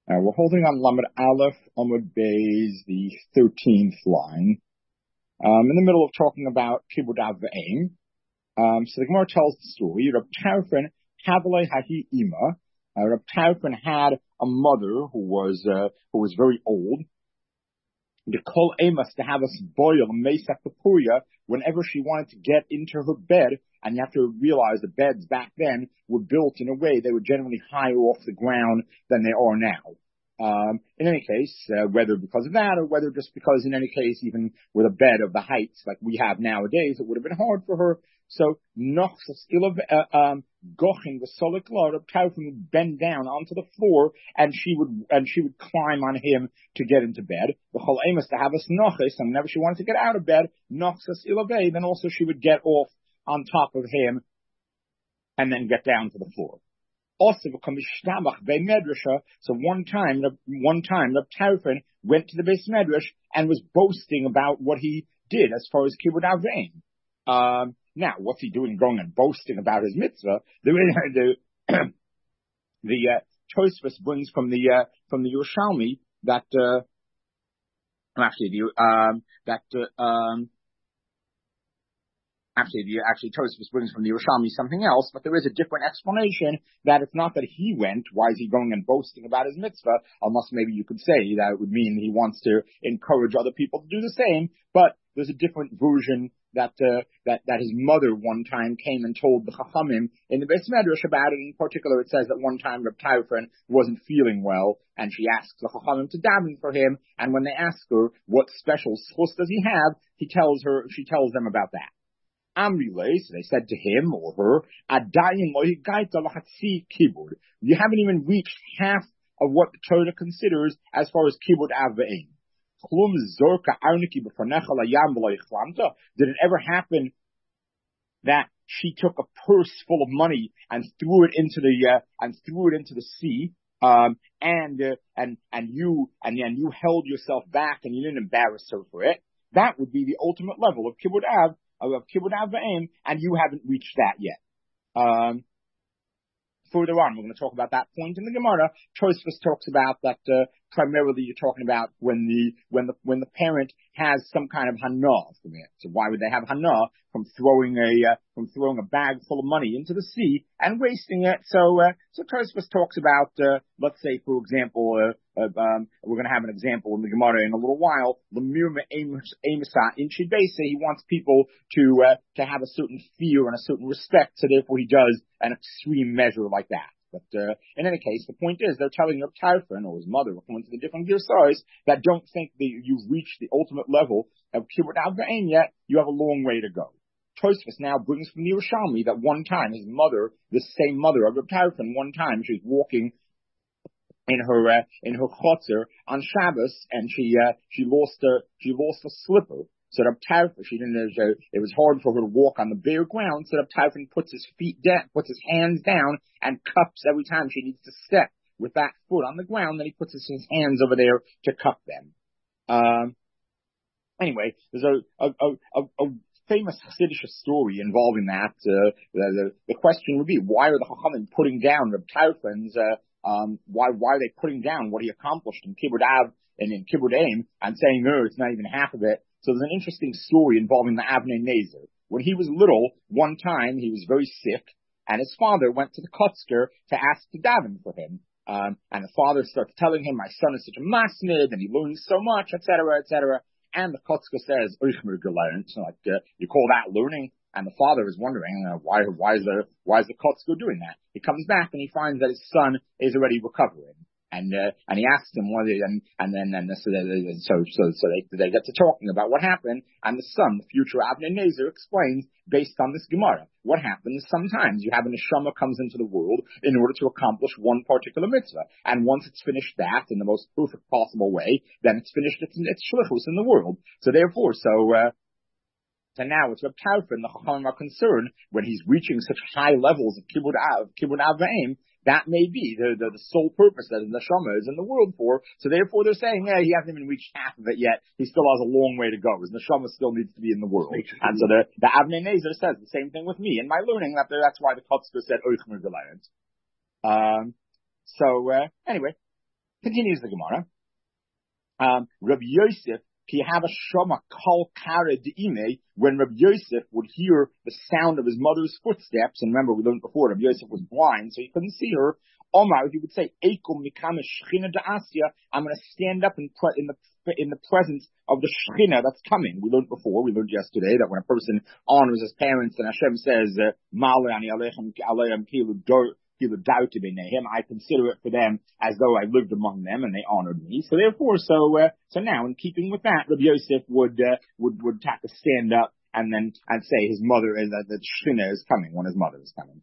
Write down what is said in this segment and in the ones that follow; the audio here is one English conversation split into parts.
We're holding on Lamed Aleph Amud Beis, the 13th line, in the middle of talking about Kibud Av V'Eim. So the Gemara tells the story. Reb Tarfon Havale Hahi Ima. Reb Tarfon had a mother who was very old. The Kol Emas to have us boil Mesa Papuya whenever she wanted to get into her bed. And you have to realize the beds back then were built in a way they were generally higher off the ground than they are now. In any case, whether because of that or whether just because in any case, even with a bed of the heights like we have nowadays, it would have been hard for her. So, Nochsas Ilav Gochin the Solik Lord of Tarfon would bend down onto the floor and she would climb on him to get into bed. The Chol Amos to have us Nochis, and whenever she wanted to get out of bed, Nochsas Ilav, then also she would get off on top of him and then get down to the floor. Also, so one time, Reb Tarfon went to the Beis Medrash and was boasting about what he did as far as Kibud Av V'Eim. Now, what's he doing going and boasting about his mitzvah? The Tosfos brings from the Yerushalmi that Tosfos brings from the Yerushalmi something else, but there is a different explanation that it's not that he went. Why is he going and boasting about his mitzvah? Unless maybe you could say that it would mean he wants to encourage other people to do the same. But there's a different version that his mother one time came and told the Chachamim in the Beis Medrash about it. In particular, it says that one time Reb Tarfon wasn't feeling well, and she asked the Chachamim to daven for him. And when they ask her what special schus does he have, she tells them about that. Amrile, so they said to him or her, you haven't even reached half of what the Torah considers as far as Kibud Av V'Eim. Did it ever happen that she took a purse full of money and threw it into the sea, and you held yourself back and you didn't embarrass her for it? That would be the ultimate level of Kibud Av V'Eim, and you haven't reached that yet. Further on, we're going to talk about that point in the Gemara. Tosfos talks about that primarily you're talking about when the parent has some kind of hana from it. So why would they have hana from throwing a bag full of money into the sea and wasting it? So Tosfos talks about let's say for example we're going to have an example in the Gemara in a little while. He wants people to have a certain fear and a certain respect, so therefore he does an extreme measure like that. But in any case, the point is they're telling Reb Tarfon or his mother, according to the different Girsais, that don't think that you've reached the ultimate level of Kibud Av V'Eim yet. You have a long way to go. Tosfos now brings from the Yerushalmi that one time his mother, the same mother of Reb Tarfon, one time she was walking in her chotzer on Shabbos, and she lost a slipper. So Reb Tarfon, it was hard for her to walk on the bare ground. So Reb Tarfon puts his hands down and cups every time she needs to step with that foot on the ground. Then he puts his hands over there to cup them. Anyway, there's a famous Chassidish story involving that. The question would be, why are the Chachamim putting down Reb Tarfon's? Why are they putting down what he accomplished in Kibud Av and in Kibud Eim and saying, no, it's not even half of it? So there's an interesting story involving the Avnei Nezer. When he was little, one time he was very sick, and his father went to the Kotzker to ask to daven for him. And the father starts telling him, my son is such a masnid, and he learns so much, etc., etc. And the Kotzker says, you call that learning? And the father is wondering, why is the Kotzker doing that? He comes back and he finds that his son is already recovering. And he asks him so they get to talking about what happened, and the son, the future Avnei Nezer, explains based on this Gemara. What happens sometimes you have a neshama comes into the world in order to accomplish one particular mitzvah, and once it's finished that in the most perfect possible way, then it's finished its shlichus in the world. So therefore, so now it's Reb Tarfon, the Chachamim are concerned when he's reaching such high levels of Kibud Av V'Eim. That may be the sole purpose that the neshama is in the world for. So therefore they're saying, he hasn't even reached half of it yet. He still has a long way to go. His neshama still needs to be in the world. And so the Avnei Nezer says the same thing with me. In my learning, that's why the Kotzker said, anyway, Continues the Gemara. Rabbi Yosef, he have a shama kol kara de'ime, when Rabbi Yosef would hear the sound of his mother's footsteps, and remember we learned before, Rabbi Yosef was blind, so he couldn't see her. Omar, he would say, Eikum mikame shchina da'asya, I'm going to stand up in the presence of the shchina that's coming. We learned yesterday, that when a person honors his parents, and Hashem says, Ma'ale ani aleichem kilu I consider it for them as though I lived among them and they honored me. So therefore, so now in keeping with that, Rabbi Yosef would have to stand up and say his mother is that Shchina is coming when his mother is coming.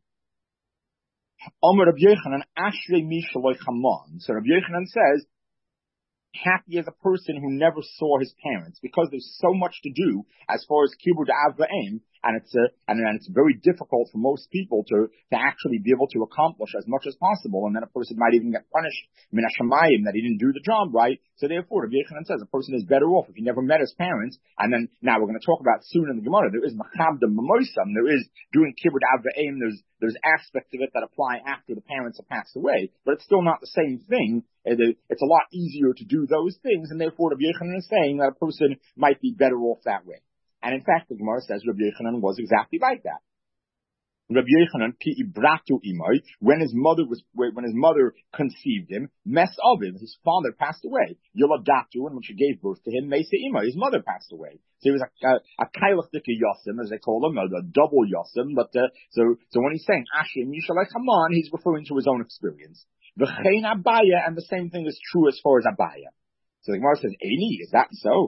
Omer Rabbi Yochanan Ashrei mi shaloi chamon. So Rabbi Yochanan says, happy as a person who never saw his parents, because there's so much to do as far as kibud av v'em, and it's very difficult for most people to actually be able to accomplish as much as possible, and then a person might even get punished min hashamayim that he didn't do the job right. So therefore, Rabbi Yochanan says a person is better off if he never met his parents. And then now we're going to talk about soon in the Gemara, there is machabda mamoisam, there is doing kibud av v'em, there's aspects of it that apply after the parents have passed away, but it's still not the same thing. It's a lot easier to do those things, and therefore Rabbi Yochanan is saying that a person might be better off that way. And in fact, the Gemara says Rabbi Yochanan was exactly like that. Rabbi Yochanan ki ibratu imay, when his mother conceived him, mes avim, his father passed away. Yoladatu, and when she gave birth to him, mesa imay, his mother passed away. So he was a kailach dika yosim, as they call him, a double yosim. But so when he's saying Ashim Yishalei Haman, he's referring to his own experience. V'chein Abaya, and the same thing is true as far as Abaya. So the Gemara says, Eini, is that so?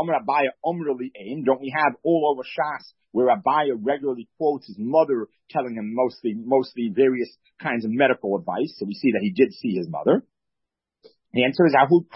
Don't we have all over Shas where Abaya regularly quotes his mother telling him mostly various kinds of medical advice? So we see that he did see his mother. The answer is,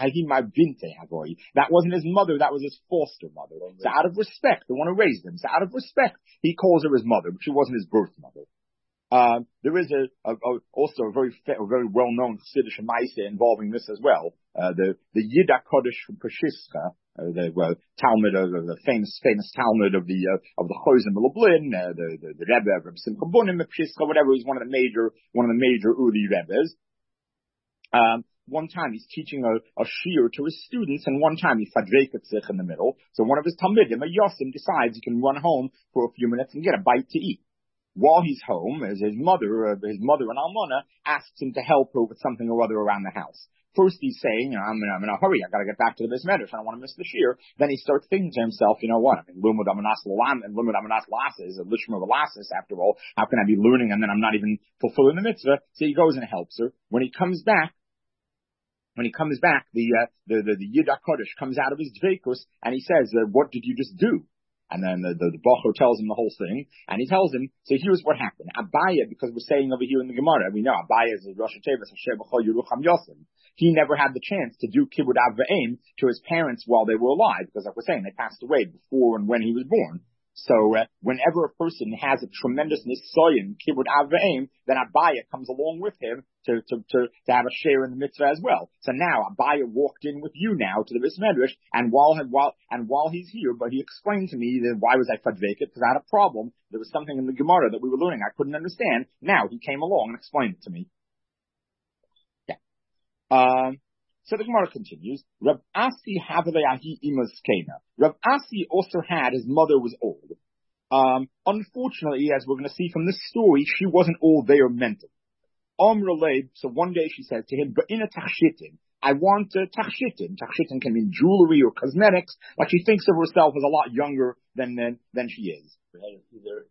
that wasn't his mother, that was his foster mother. So out of respect, the one who raised him, so out of respect, he calls her his mother, but she wasn't his birth mother. There is also a very well-known Chassidish Maaseh involving this as well. The Yid HaKodesh from Peshischa, the Talmud, the famous Talmud of the Chozim Lublin, the Rebbe of Simcha Bunim Peshischa, whatever. He's one of the major Udi Rebbes. One time he's teaching a shiur to his students, and one time he fadveket sich in the middle. So one of his Talmidim, a Yosim, decides he can run home for a few minutes and get a bite to eat. While he's home, as his mother and Almana asks him to help her with something or other around the house. First he's saying, I'm in a hurry, I gotta get back to the Beis Medrash, I don't want to miss the shiur. Then he starts thinking to himself, you know what, Lumud Amanas Lalam and Lumud Amanas Lasses, a Lishma of Lasses, after all, how can I be learning and then I'm not even fulfilling the mitzvah? So he goes and helps her. When he comes back, the Yid HaKodesh comes out of his dveikus and he says, what did you just do? And then the Bachor tells him the whole thing, and he tells him, so here's what happened. Abaya, because we're saying over here in the Gemara, we know Abaya is a Rosh Hashanah, Hashem B'chol Yerucham Yosim. He never had the chance to do Kibud Av V'Eim to his parents while they were alive, because like we're saying, they passed away before and when he was born. So whenever a person has a tremendous nisoyin, kibud av v'eim, then Abaya comes along with him to have a share in the mitzvah as well. So now Abaya walked in with you now to the Beis Medrash, and while he's here, but he explained to me that why was I fadveket? Because I had a problem. There was something in the Gemara that we were learning I couldn't understand. Now he came along and explained it to me. Yeah. So the Gemara continues. Rav Asi Havaleahi Imas Kena. Rav Asi also had, his mother was old. Unfortunately, as we're going to see from this story, she wasn't all there mentally. So one day she said to him, Ba'ina tachshitin. I want tachshitin. Tachshitin can mean jewelry or cosmetics. Like she thinks of herself as a lot younger than she is. We had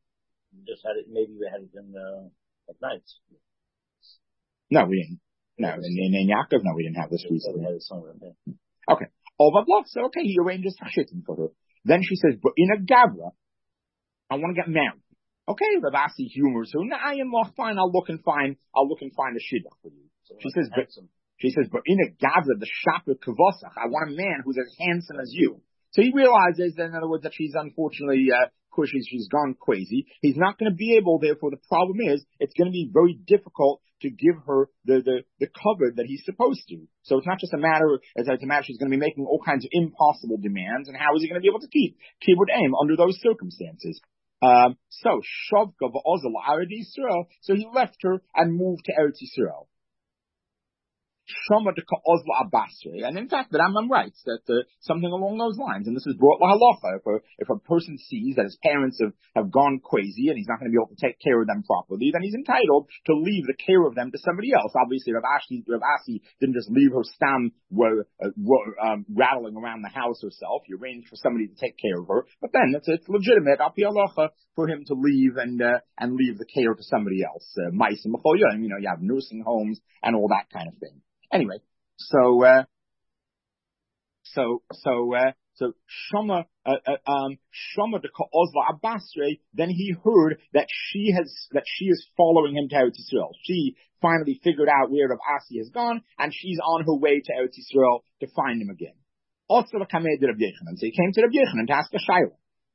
it in at night. No, we didn't. No, in Yaakov, no, we didn't have this recently. Okay. So, okay, he arranges tachshitin for her. Then she says, but in a gavra, I want to get married. Okay, Rav Asi humors her. I am fine. I'll look and find a shidduch for you. So she says, but in a gavra, the shapir kavosach, I want a man who's as handsome as you. So he realizes, in other words, that she's unfortunately, she's gone crazy. He's not going to be able, therefore the problem is, it's going to be very difficult to give her the cover that he's supposed to. So it's not just a matter, she's going to be making all kinds of impossible demands, and how is he going to be able to keep Kibud Aim under those circumstances? So Shavka v'Ozal Ared Yisrael, so he left her and moved to Eretz Yisrael. Shama de Ozla Abasre. And in fact, the Rambam writes that something along those lines, and this is brought lahalacha. If a person sees that his parents have gone crazy and he's not going to be able to take care of them properly, then he's entitled to leave the care of them to somebody else. Obviously, Rav Asi didn't just leave her stam rattling around the house herself. He arranged for somebody to take care of her. But then it's legitimate, al pi halacha, for him to leave and leave the care to somebody else. Mice and Mecholim, you have nursing homes and all that kind of thing. Anyway, so Shama de Ozla Abasre, then he heard that she is following him to Eretz Yisrael. She finally figured out where Rav Asi has gone, and she's on her way to Eretz Yisrael to find him again. Also, so he came to Rav Yochanan to ask a shayla.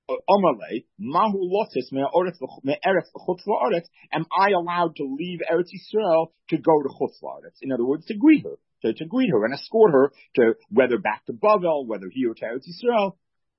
Am I allowed to leave Eretz Yisrael to go to Chutz La'aretz? In other words, to greet her and escort her to whether back to Bavel, whether here to Eretz Yisrael.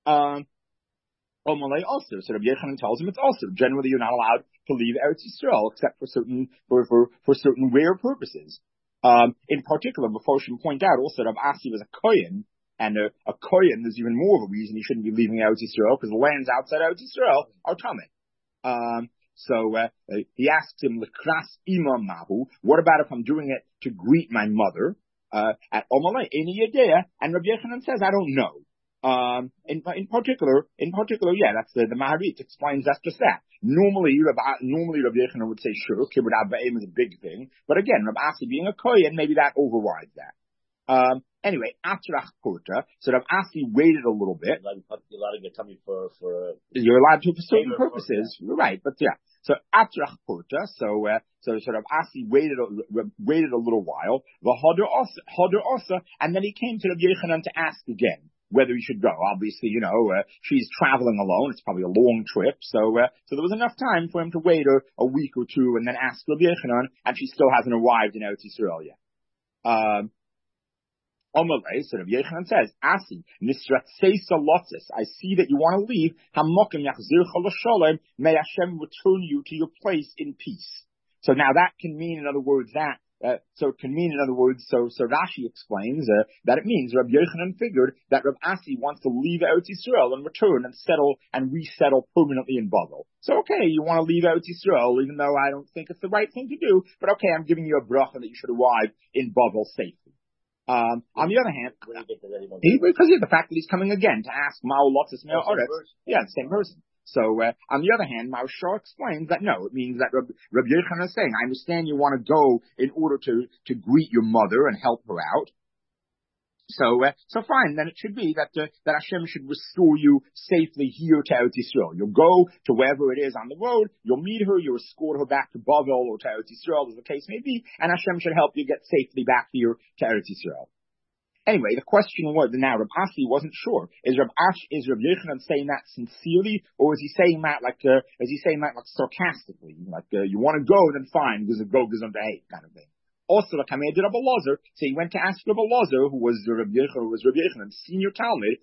Also, so Rabbi Yochanan tells him it's also generally you're not allowed to leave Eretz Yisrael except for certain rare purposes. In particular, before we point out also Rav Asi was a kohen. And a kohen, there's even more of a reason he shouldn't be leaving Eretz Yisrael, because the lands outside Eretz Yisrael are tamid. So he asks him, L'kras ima mahu, what about if I'm doing it to greet my mother? At Omalei, Eni Yedea, and Rabbi Yochanan says, I don't know. In particular, yeah, that's the Maharit explains that's just that. Normally Rabbi Yochanan would say, sure, kibbud av v'em is a big thing, but again, Rabbi Asi being a kohen, maybe that overrides that. Anyway, Atrach Purta, so Rav Asi waited a little bit. You're allowed to get tummy for you're allowed to for certain purposes, right? But yeah, so Atrach Purta, so Rav Asi waited a little while. V'hoder also, and then he came to Rav Yochanan to ask again whether he should go. Obviously, she's traveling alone. It's probably a long trip, so there was enough time for him to wait a week or two and then ask Rav Yochanan, and she still hasn't arrived in Eretz Yisrael yet. Omalei, so Rav Yochanan says, Asi, nisratseisa lotzis, I see that you want to leave, hamokim yachzircha l'sholem, may Hashem return you to your place in peace. So now that can mean, in other words, so Rashi explains that it means Rav Yochanan figured that Rav Asi wants to leave Eretz Yisrael and return and settle and resettle permanently in Bavel. So okay, you want to leave Eretz Yisrael, even though I don't think it's the right thing to do, but okay, I'm giving you a bracha that you should arrive in Bavel safely. On the other hand, because of the fact that he's coming again to ask Ma'u Lotzis Me'o Oretz. Yeah, the same person. So, on the other hand, Maharsha explains that no, it means that Rabbi Yochanan is saying, I understand you want to go in order to greet your mother and help her out. So fine, then it should be that Hashem should restore you safely here to Eretz Yisrael. You'll go to wherever it is on the road, you'll meet her, you'll escort her back to Bavel or to Eretz Yisrael, as the case may be, and Hashem should help you get safely back here to Eretz Yisrael. Anyway, the question was, now Rav Asi wasn't sure. Is Rav Yochanan saying that sincerely, or is he saying that like sarcastically? Like, you want to go, then fine, because the go goes under hate kind of thing. Also, like Kamei did Rabbi Elazar, so he went to ask Rabbi Elazar, who was Rabbi Yochanan, senior Talmud,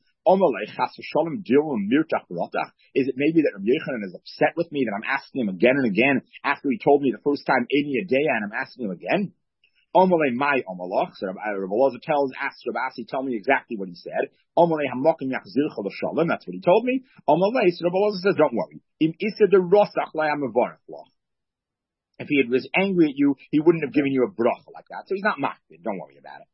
is it maybe that Rabbi Yochanan is upset with me that I'm asking him again and again after he told me the first time Eni Yedea and I'm asking him again? Omalei mai omalach. So Rabbi Elazar asks Rabbi Asi, tell me exactly what he said. Omalei hamokim yachzircha l'shalom. That's what he told me. Omalei. So Rabbi Elazar says, don't worry. Im isa de rosach la'amavarach loch. If he was angry at you, he wouldn't have given you a bracha like that. So he's not makbid. Don't worry about it.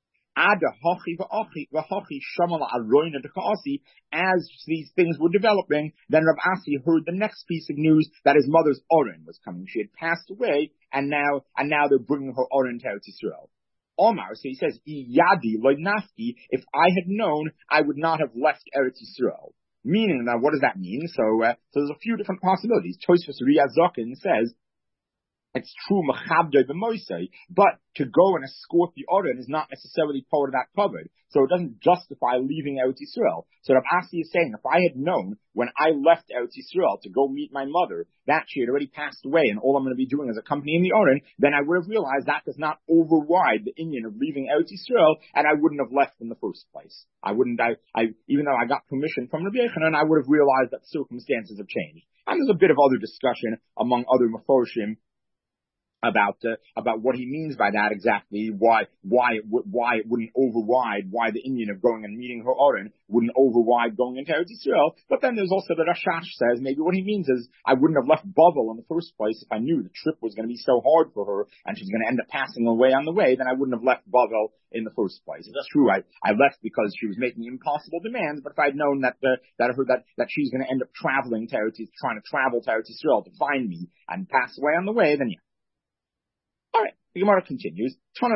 As these things were developing, then Rav Asi heard the next piece of news that his mother's Oren was coming. She had passed away, and now they're bringing her Oren to Eretz Yisrael. Omar, so he says, Yadi loy nafki, if I had known, I would not have left Eretz Yisrael. Meaning, now what does that mean? So there's a few different possibilities. Tosfos Riyazokin says, it's true, but to go and escort the Oren is not necessarily part of that covered. So it doesn't justify leaving Eretz Yisrael. So Rav Asi is saying, if I had known when I left Eretz Yisrael to go meet my mother that she had already passed away and all I'm going to be doing is accompanying the Oren, then I would have realized that does not override the inyan of leaving Eretz Yisrael, and I wouldn't have left in the first place. Even though I got permission from Rabbi Yochanan, I would have realized that circumstances have changed. And there's a bit of other discussion among other Meforshim about what he means by that exactly, why it wouldn't override, why the Indian of going and meeting her Oren wouldn't override going into Eretz Yisrael. But then there's also the Rashash says maybe what he means is I wouldn't have left Bavel in the first place if I knew the trip was going to be so hard for her and she's going to end up passing away on the way. Then I wouldn't have left Bavel in the first place. It's true. I left because she was making impossible demands, but if I'd known that she's going to end up traveling to Eretz, trying to travel to Eretz Yisrael to find me and pass away on the way, then yeah. All right, the Gemara continues. A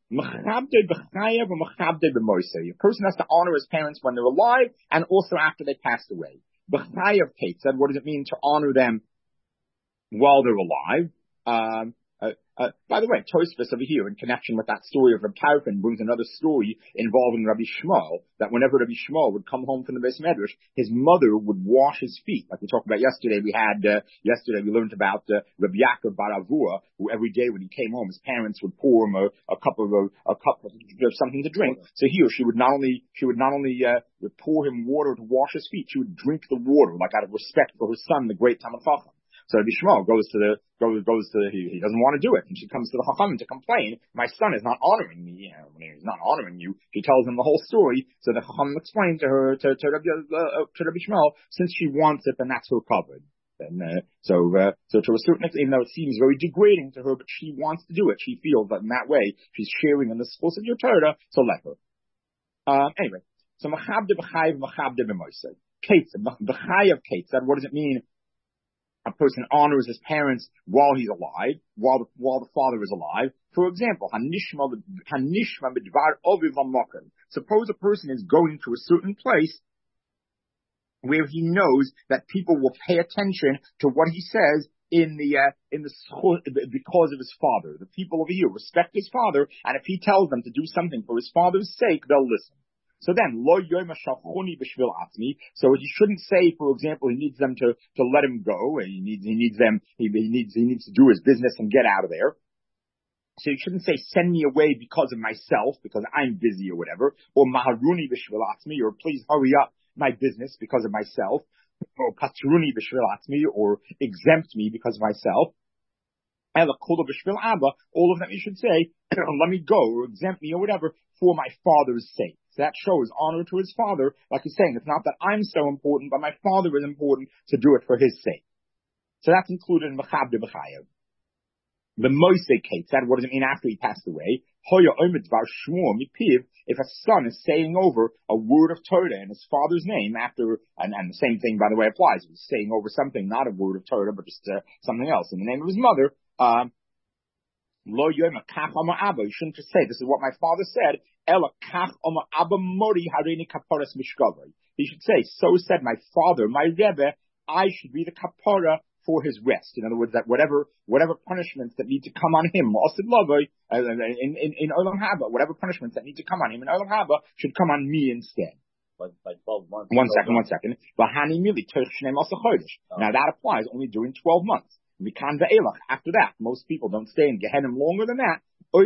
person has to honor his parents when they're alive and also after they passed away. B'chayav Kate said, what does it mean to honor them while they're alive? By the way, Tosfos over here, in connection with that story of Reb Tarfon, brings another story involving Rabbi Shmuel, that whenever Rabbi Shmuel would come home from the Beis Medrash, his mother would wash his feet. Like we talked about yesterday, we learned about Rabbi Yaakov bar Avua, who every day when he came home, his parents would pour him a cup of something to drink. So here, she would not only pour him water to wash his feet, she would drink the water, like out of respect for her son, the great Talmid Chacham. So Rabbi Shmuel he doesn't want to do it. And she comes to the Chacham to complain, my son is not honoring me. He's not honoring you. He tells him the whole story. So the Chacham explained to her, to Rabbi Shmuel, since she wants it, then that's her covered. And, so to a certain extent, even though it seems very degrading to her, but she wants to do it. She feels that in that way, she's sharing in the schos of your Torah, so let her. Anyway, so Machabde B'chayev, Machabde B'moisei. Kate, B'chayev Kate said, what does it mean? A person honors his parents while he's alive, while the father is alive. For example, suppose a person is going to a certain place where he knows that people will pay attention to what he says because of his father. The people over here respect his father, and if he tells them to do something for his father's sake, they'll listen. So then, lo yoyma shalchoni b'shvil atzmi. So he shouldn't say, for example, he needs them to let him go. He needs to do his business and get out of there. So you shouldn't say, send me away because of myself, because I'm busy or whatever. Or maharuni b'shvil atzmi, or please hurry up my business because of myself. Or patruni b'shvil atzmi, or exempt me because of myself. Ela kula b'shvil abba. All of them you should say, let me go or exempt me or whatever for my father's sake. That shows honor to his father. Like he's saying, it's not that I'm so important, but my father is important to do it for his sake. So that's included in Machabde B'chayev. The Moisei Kate said, what does it mean after he passed away? If a son is saying over a word of Torah in his father's name after, and the same thing, by the way, applies. He's saying over something, not a word of Torah, but just something else in the name of his mother. You shouldn't just say, this is what my father said. He should say, so said my father, my Rebbe, I should be the kapara for his rest. In other words, that whatever punishments that need to come on him, in Olam Haba, whatever punishments that need to come on him in Olam Haba should come on me instead. By 12 months. One second. Now that applies only during 12 months. After that, most people don't stay in Gehenim longer than that. So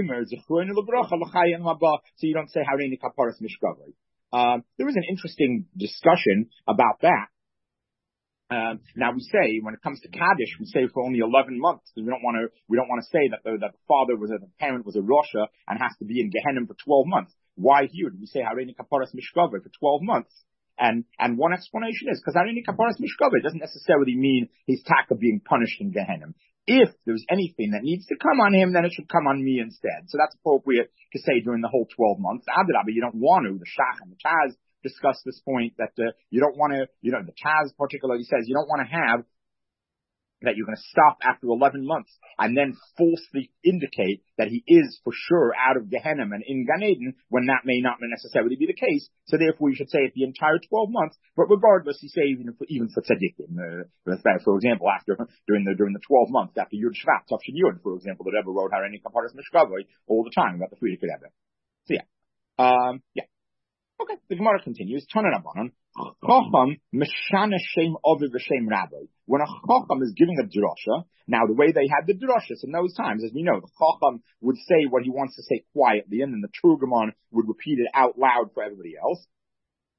you don't say Hareini Kaparas Mishkavai. There was an interesting discussion about that. Now we say, when it comes to Kaddish, we say for only 11 months, because we don't want to say that the parent was a Rosha and has to be in Gehenim for 12 months. Why here do we say Hareini Kaparas Mishkavai for 12 months? And one explanation is because Hareini Kaparas Mishkavai doesn't necessarily mean he's taka being punished in Gehenim. If there's anything that needs to come on him, then it should come on me instead. So that's appropriate to say during the whole 12 months. Adrabah, you don't want to. The Shach and the Taz discuss this point that you don't want to, the Taz particularly says you don't want to have that you're going to stop after 11 months and then falsely indicate that he is for sure out of Gehenna and in Gan Eden when that may not necessarily be the case. So therefore you should say it the entire 12 months, but regardless, you say even for tzaddikim. For example, during the 12 months after Yud Shvat, Tafshin Yud, for example, the Rebbe wrote Hareini Kaparas Mishkavai all the time about the Frierdiker Rebbe. So yeah. Okay, the Gemara continues. Tana Rabbanon. Chacham meshana shem aviv v'shem rabbi. When a chacham is giving a drasha, now the way they had the drashas in those times, as we know, the chacham would say what he wants to say quietly, and then the turgamon would repeat it out loud for everybody else.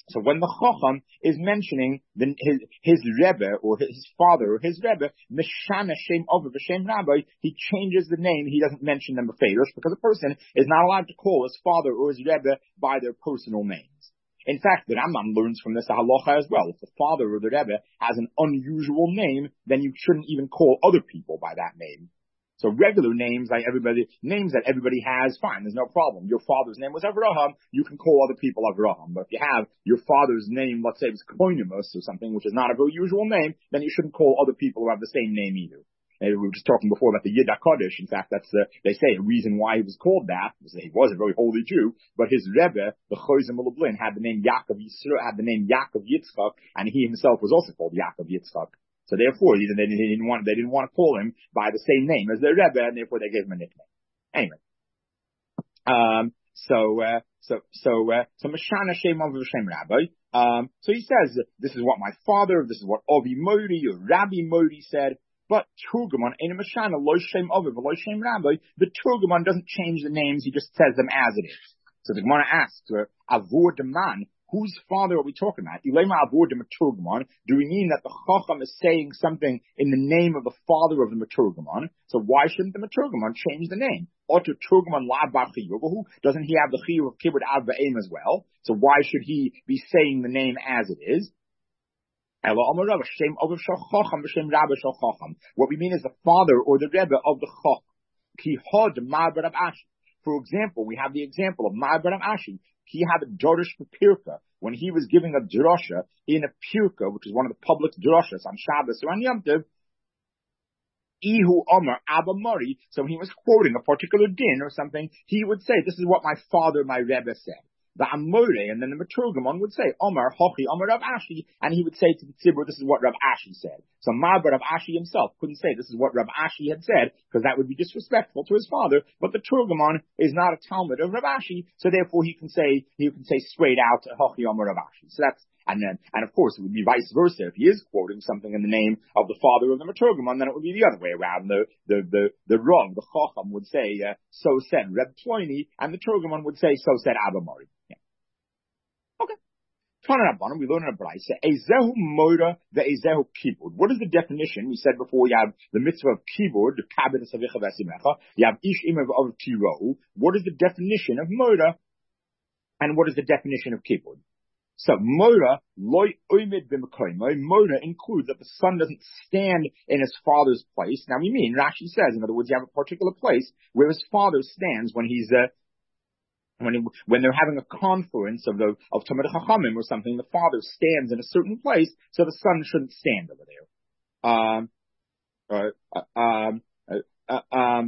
So when the Chacham is mentioning his Rebbe or his father or his Rebbe, Mishana Shem Over V'Shem Rabbi, he changes the name. He doesn't mention them beferish because a person is not allowed to call his father or his Rebbe by their personal names. In fact, the Rambam learns from this a halacha as well. If the father or the Rebbe has an unusual name, then you shouldn't even call other people by that name. So regular names names that everybody has, fine, there's no problem. Your father's name was Avraham, you can call other people Avraham. But if you have your father's name, let's say it's Koinimus or something, which is not a very usual name, then you shouldn't call other people who have the same name either. And we were just talking before about the Yid HaKadosh. In fact, that's they say a reason why he was called that, was that he was a very holy Jew, but his Rebbe, the Chozim Lublin, had the name Yaakov Yisrael, had the name Yaakov Yitzchak, and he himself was also called Yaakov Yitzchak. So therefore, they didn't want to call him by the same name as their Rebbe, and therefore they gave him a nickname. Anyway, so Mashana Shem Av Shem Rabbi. So he says, this is what my father, this is what Avi Modi or Rabbi Modi said. But Turgaman ain't a Mashana Lo Shem Av Lo Shem Rabbi. The Turgaman doesn't change the names; he just says them as it is. So the Gemara asks, Avur Deman. Whose father are we talking about? Do we mean that the Chacham is saying something in the name of the father of the Maturgaman? So why shouldn't the Maturgaman change the name? Otter Turgaman La Bachiyubahu, doesn't he have the Chiyuv of Kibbut Av Ba'im as well? So why should he be saying the name as it is? What we mean is the father or the Rebbe of the Chacham. For example, we have the example of Ma'abar Ashi. He had a Dorish for Pirka when he was giving a drasha in a Pirka, which is one of the public drashas on Shabbos or on Yom Tov. Ihu Omer Abba Mori. So when he was quoting a particular din or something, he would say, "This is what my father, my Rebbe, said." The Amore, and then the Maturgamon would say, Omar, Hochi, Omar Rav Ashi, and he would say to the Tzibur, this is what Rav Ashi said. So Ma'abar Rav Ashi himself couldn't say this is what Rav Ashi had said, because that would be disrespectful to his father, but the Turgamon is not a Talmud of Rav Ashi, so therefore he can say straight out, Hochi, Omar Rav Ashi. So that's, and of course it would be vice versa. If he is quoting something in the name of the father of the Maturgamon, then it would be the other way around. The Rav, the Chacham would say, so said Reb Ploini, and the Turgamon would say, so said Abba Mori. We learn in a Braisa, Ezehu Moda, the Ezehu Kibud. What is the definition? We said before you have the mitzvah of Kibud, the Kabbalah Savicha Vesimecha, you have Ish Imav of Tiro. What is the definition of Moda? And what is the definition of Kibud? So Moda, Loi Oimid B'Mekoimo, Moda includes that the son doesn't stand in his father's place. Now we mean, Rashi says, in other words, you have a particular place where his father stands when he's, when they're having a conference of Talmid Chachamim or something, the father stands in a certain place, so the son shouldn't stand over there.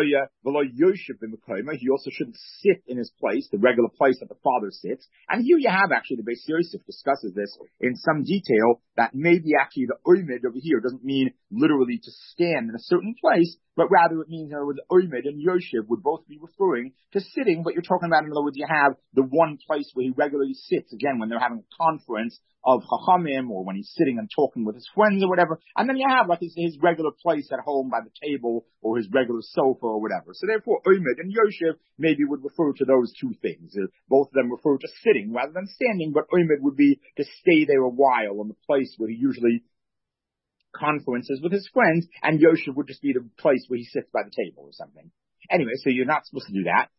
He also shouldn't sit in his place, the regular place that the father sits. And here you have actually the Beis Yosef discusses this in some detail, that maybe actually the oimid over here doesn't mean literally to stand in a certain place, but rather it means, in other words, oimid and Yosef would both be referring to sitting, but you're talking about, in other words, you have the one place where he regularly sits, again, when they're having a conference of Chachamim, or when he's sitting and talking with his friends or whatever, and then you have like his regular place at home by the table, or his regular sofa or whatever. So therefore, Oimid and Yosef maybe would refer to those two things. Both of them refer to sitting rather than standing, but Oimid would be to stay there a while in the place where he usually conferences with his friends, and Yosef would just be the place where he sits by the table or something. Anyway, so you're not supposed to do that.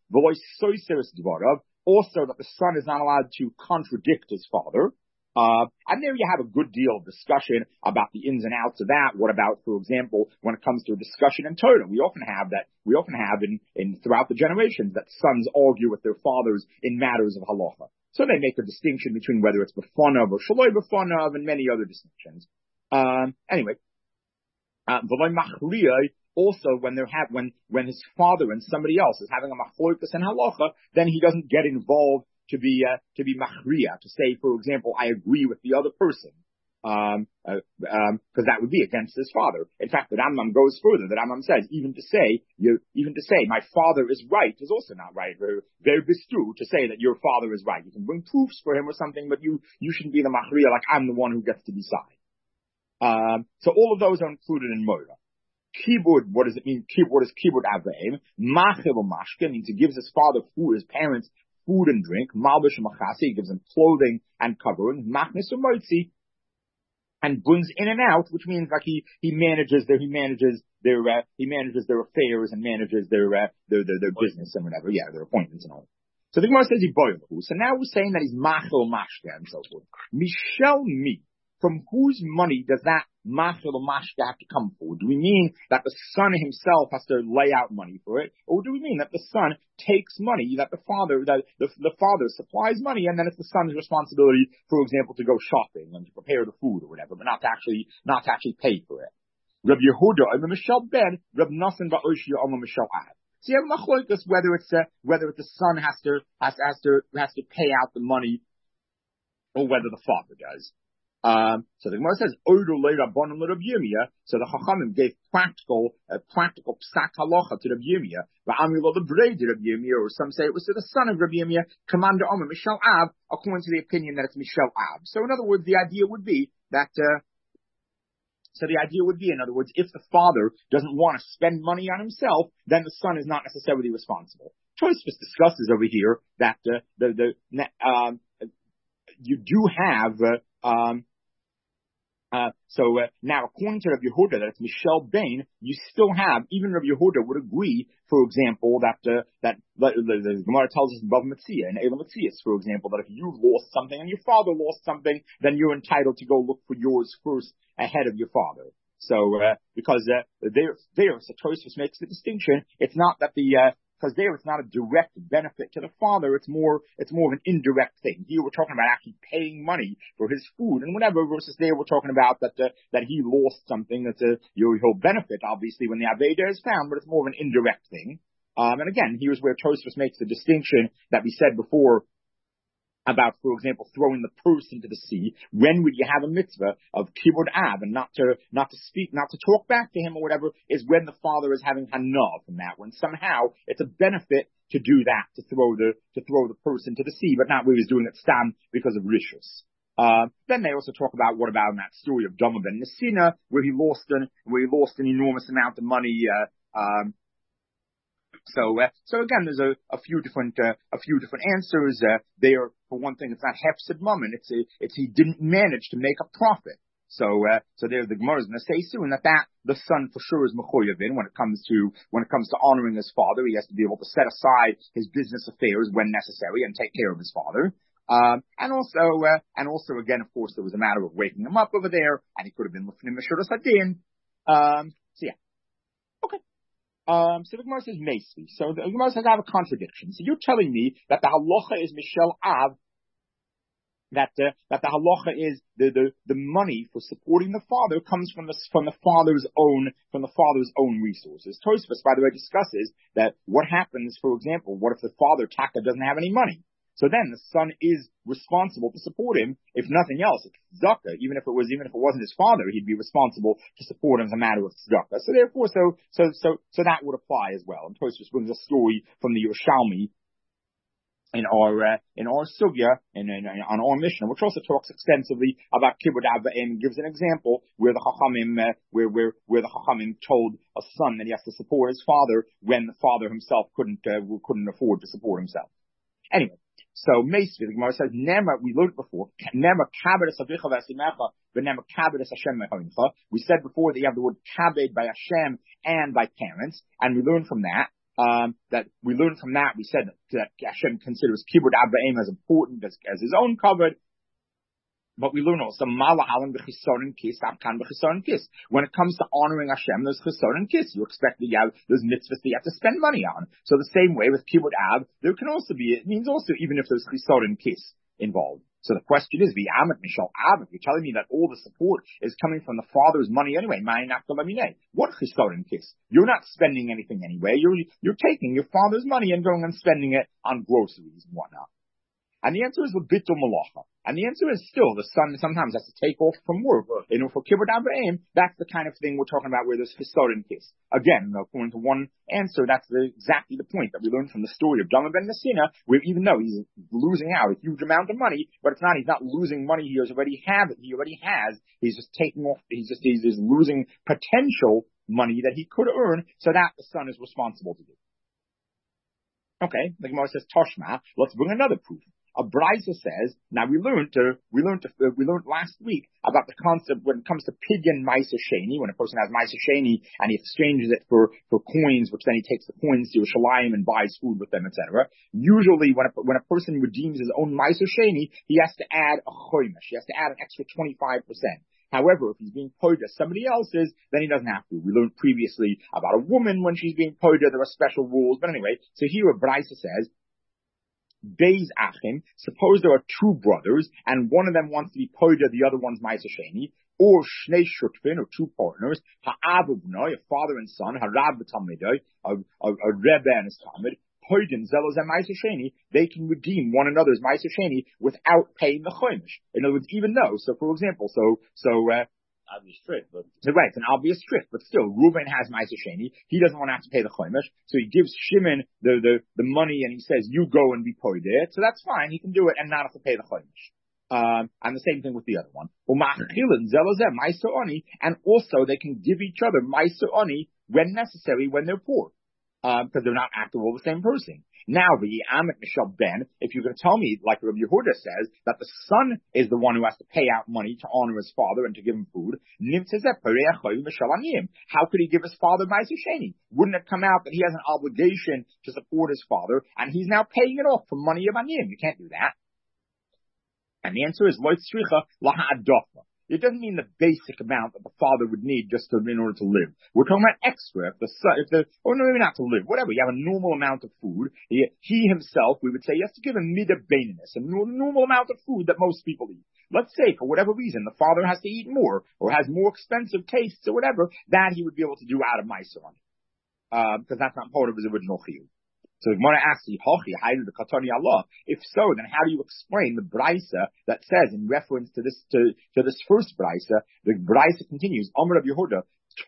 Also that the son is not allowed to contradict his father. And there you have a good deal of discussion about the ins and outs of that. What about, for example, when it comes to a discussion in Torah? We often have in throughout the generations that sons argue with their fathers in matters of halacha. So they make a distinction between whether it's b'fanav or shaloi b'fanav and many other distinctions. Anyway, also when his father and somebody else is having a machlokas and halacha, then he doesn't get involved to be machriya, to say, for example, I agree with the other person, because that would be against his father. In fact, the Rambam goes further. The Rambam says, even to say my father is right is also not right. Very true to say that your father is right. You can bring proofs for him or something, but you shouldn't be the machriya like I'm the one who gets to decide. So all of those are included in Moira. Kibud, what does it mean? What is kibud aveim? Machil mashke means he gives his father food, his parents food and drink, malbish machasi, he gives them clothing and covering, machnis u'motzi, and brings in and out, which means like he manages their affairs and manages their business and whatever, their appointments and all. So the Gemara says he boiled. So now we're saying that he's machel mashka and so forth. Mishel mi. From whose money does that machel mashka have to come for? Do we mean that the son himself has to lay out money for it, or do we mean that the son takes money, that the father supplies money, and then it's the son's responsibility, for example, to go shopping and to prepare the food or whatever, but not to actually pay for it? Reb Yehuda, Mishel ben, Reb Nosson ba'oshia, Mishel ad. So you have machlokes whether it's the son has to pay out the money, or whether the father does. So the Gemara says, so the Chachamim gave practical psak halacha to Rabbi Yirmiyah, or some say it was to the son of Rabbi Yirmiyah, Commander Omer, Mishal Ab, according to the opinion that it's Mishal Ab. So in other words, the idea would be, if the father doesn't want to spend money on himself, then the son is not necessarily responsible. Tosfos discusses over here that you do have now according to Rabbi Yehuda that it's Mishel Bain, you still have, even Rabbi Yehuda would agree, for example, that the Gemara tells us in Bava Metzia, in Elam Metzias, for example, that if you lost something and your father lost something, then you're entitled to go look for yours first ahead of your father. So because so Tosfos makes the distinction. It's not that because there it's not a direct benefit to the father, it's more of an indirect thing. Here we're talking about actually paying money for his food and whatever, versus there we're talking about that he lost something he'll benefit obviously when the Aveda is found, but it's more of an indirect thing. And again, here's where Tosfos makes the distinction that we said before about, for example, throwing the purse into the sea. When would you have a mitzvah of kibud ab and not to speak, not to talk back to him or whatever, is when the father is having hana from that, when somehow it's a benefit to do that, to throw the purse into the sea, but not when he was doing it stam because of rishus. Then they also talk about what about in that story of Dama ben Nesina, where he lost an enormous amount of money, So again, there's a few different answers. There, for one thing, it's not hefsed mammon. It's he didn't manage to make a profit. So there the Gemara is going to say soon that the son for sure is mechoyev in when it comes to honoring his father. He has to be able to set aside his business affairs when necessary and take care of his father. And also again, of course, there was a matter of waking him up over there, and he could have been lifting him Meshuras Hadin. So yeah, okay. So the Gemara says Meisvi. So the Gemara says I have a contradiction. So you're telling me that the halacha is Mishel Av, that the halacha is the money for supporting the father comes from the father's own resources. Tosfos, by the way, discusses that what happens, for example, what if the father Taka doesn't have any money? So then the son is responsible to support him. If nothing else, it's tzedakah. Even if it wasn't his father, he'd be responsible to support him as a matter of tzedakah. So therefore, so that would apply as well. And Tosfos brings a story from the Yerushalmi in our sugya on our Mishnah, which also talks extensively about kibbud av and gives an example where the Chachamim where the Chachamim told a son that he has to support his father when the father himself couldn't afford to support himself. Anyway. So, Meisvi, the Gemara says, we learned before, we said before that you have the word kabed by Hashem and by parents, and we learned from that, we said that Hashem considers kibbud av v'em as important as his own covered. But we learn also malahalim b'chisoron kis, abkan b'chisoron kis. When it comes to honoring Hashem, there's chisoron kis. You expect that there's mitzvahs that you have to spend money on. So the same way with kibbud av, there can also be. It means also even if there's chisoron kis involved. So the question is, v'amet mishal av. You're telling me that all the support is coming from the father's money anyway. What chisoron kis? You're not spending anything anyway. You're taking your father's money and going and spending it on groceries and whatnot. And the answer is l'bitul malacha. And the answer is still the son sometimes has to take off from work. For kibbud av v'em, that's the kind of thing we're talking about where there's chisoron kis. Again, according to one answer, that's exactly the point that we learned from the story of Dama ben Nesina, where even though he's losing out a huge amount of money, but he's not losing money he already has. He's just taking off. He's just losing potential money that he could earn, so that the son is responsible to do. Okay, the Gemara says Toshma. Let's bring another proof. A Brisa says, now we learned last week about the concept when it comes to pidyon Ma'aser Sheni, when a person has Ma'aser Sheni and he exchanges it for coins, which then he takes the coins to Yerushalayim and buys food with them, etc. Usually when a person redeems his own Ma'aser Sheni, he has to add a choimish. He has to add an extra 25%. However, if he's being poida somebody else's, then he doesn't have to. We learned previously about a woman when she's being poida, there are special rules. But anyway, so here Brisa says, Beis Achim, suppose there are two brothers, and one of them wants to be poida, the other one's Ma'aser Sheni, or Shnei Shutfin, or two partners, Ha'av Ubnoi, a father and son, Harav B'Talmidai, a Rebbe and his Talmud, poidin zelos and Ma'aser Sheni, they can redeem one another's Ma'aser Sheni without paying the choimish. In other words, even though, so for example, obvious trick, but right, it's an obvious trick, but still, Reuven has Ma'aser Sheni. He doesn't want to have to pay the choimish, so he gives Shimon the money, and he says, "You go and be poided." So that's fine. He can do it and not have to pay the choimish. And the same thing with the other one. And also they can give each other Ma'aser Oni when necessary when they're poor, because they're not acting all the same person. Now, if you're going to tell me, like Rabbi Yehuda says, that the son is the one who has to pay out money to honor his father and to give him food, how could he give his father Ma'aser Sheni? Wouldn't it come out that he has an obligation to support his father, and he's now paying it off from money of Aniyim? You can't do that. And the answer is, it doesn't mean the basic amount that the father would need just in order to live. We're talking about extra. Maybe not to live, whatever. You have a normal amount of food. He himself, we would say, he has to give a midah baininus, a normal amount of food that most people eat. Let's say, for whatever reason, the father has to eat more, or has more expensive tastes, or whatever, that he would be able to do out of Ma'aser Oni. Because that's not part of his original chiyuv. So the Gemara asks, if so, then how do you explain the Brisa that says, in reference to this first Brisa, the Brisa continues, Amar Rabbi Yehuda,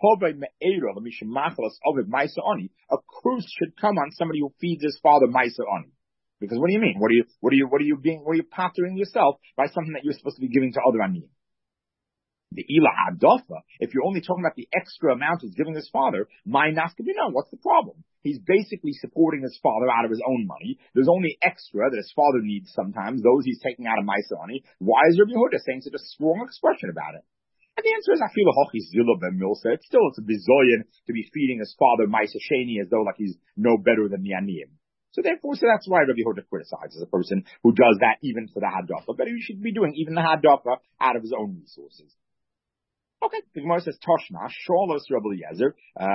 a curse should come on somebody who feeds his father Ma'aser Oni. Because what do you mean? What are you pottering yourself by something that you're supposed to be giving to other aniyim? The Ila Adofa, if you're only talking about the extra amount he's giving his father, my naskabino, what's the problem? He's basically supporting his father out of his own money. There's only extra that his father needs sometimes, those he's taking out of Ma'aser Oni. Why is Rabbi Yehuda saying such a strong expression about it? And the answer is, I feel a hochi zilla ben milsa. It's a bizoyan to be feeding his father Ma'aser Sheni as though like he's no better than the aniyim. So that's why Rabbi Yehuda criticizes a person who does that even for the hadafa. But he should be doing even the hadafa out of his own resources. Okay, the Gemara says, Toshma, Sholos Rabbi Eliezer,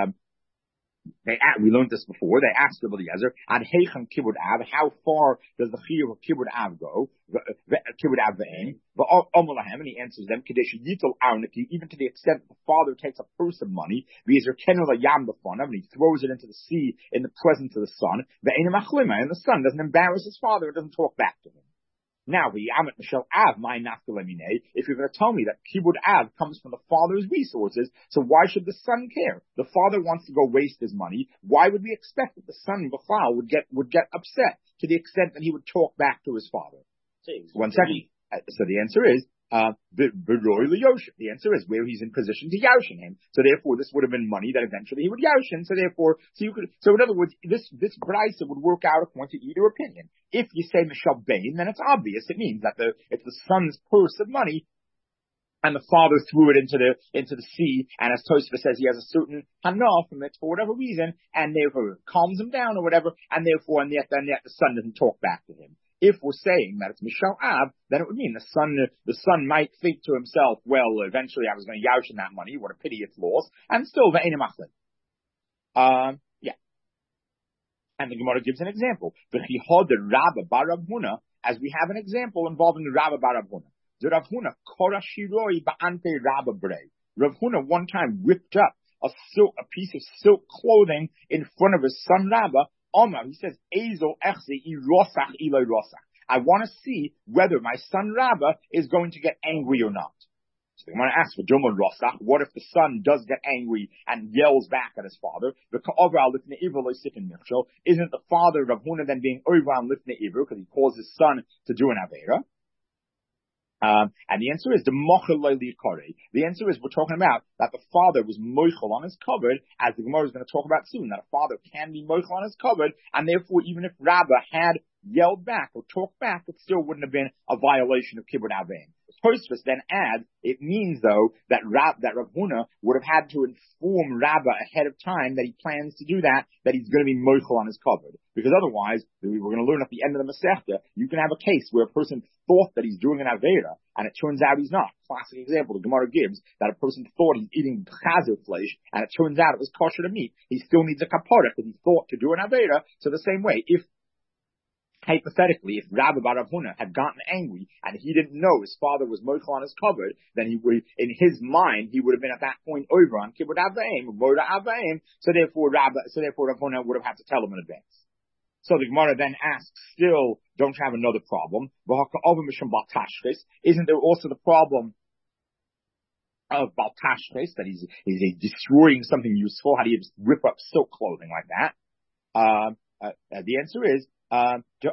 we learned this before, they asked Rabbi Eliezer, Ad Heichan Kibud Av, how far does the Chiyuv of Kibud Av go? Kibud Av Ve'en, and he answers them, Kadesh Yitul Arniki, even to the extent that the father takes a purse of money, and he throws it into the sea in the presence of the son, and the son doesn't embarrass his father, and doesn't talk back to him. Now, if you're going to tell me that Kibud Av comes from the father's resources, so why should the son care? The father wants to go waste his money. Why would we expect that the son B'chal would get upset to the extent that he would talk back to his father? 1 second. So the answer is, the answer is where he's in position to yashin him. So therefore, this would have been money that eventually he would yashin. So in other words, this brisa would work out according to either opinion. If you say Mishal Bain, then it's obvious. It means that it's the son's purse of money, and the father threw it into the sea, and as Tosfos says, he has a certain hanah from it for whatever reason, and therefore it calms him down or whatever, and yet the son doesn't talk back to him. If we're saying that it's Mishal Av, then it would mean the son might think to himself, well, eventually I was going to yashin that money, what a pity it's lost, and still ve'enim achlin. Yeah. And the Gemara gives an example. V'chihod Rabba bar Rav Huna, as we have an example involving the Rabba bar Rav Huna. The Rav Huna kora shiroi ba'ante Rabba brei. Rav Huna one time whipped up a piece of silk clothing in front of his son Rabba. Omar, he says, Ezo echzi irosach iloi rosach. I want to see whether my son Rabba is going to get angry or not. So I'm going to ask for Jumla Rosach, what if the son does get angry and yells back at his father? Isn't the father Rav Huna then being over on Lifnei Ivor because he calls his son to do an Avera? And the answer is the mochel kore. The answer is we're talking about that the father was mochel on his covered, as the Gemara is going to talk about soon, that a father can be mochel on his covered, and therefore even if Rabbah had yelled back or talked back, it still wouldn't have been a violation of kibbud avein. Tosfos then adds, it means though that Rav Huna would have had to inform Rabbah ahead of time that he plans to do that he's going to be mochel on his covered. Because otherwise, we're going to learn at the end of the Masechta, you can have a case where a person thought that he's doing an Avera, and it turns out he's not. Classic example the Gemara gives, that a person thought he's eating chazer flesh, and it turns out it was kosher to meat. He still needs a kapara because he thought to do an Avera. So the same way, if hypothetically, if Rabbi Bar Rav Huna had gotten angry and he didn't know his father was mochel on his covered, then he would, in his mind, he would have been at that point over on kibbud aveim, moda aveim. So therefore, Rav Huna would have had to tell him in advance. So the Gemara then asks, still don't have another problem. Isn't there also the problem of baltashkes, that he's destroying something useful? How do you just rip up silk clothing like that? The answer is, the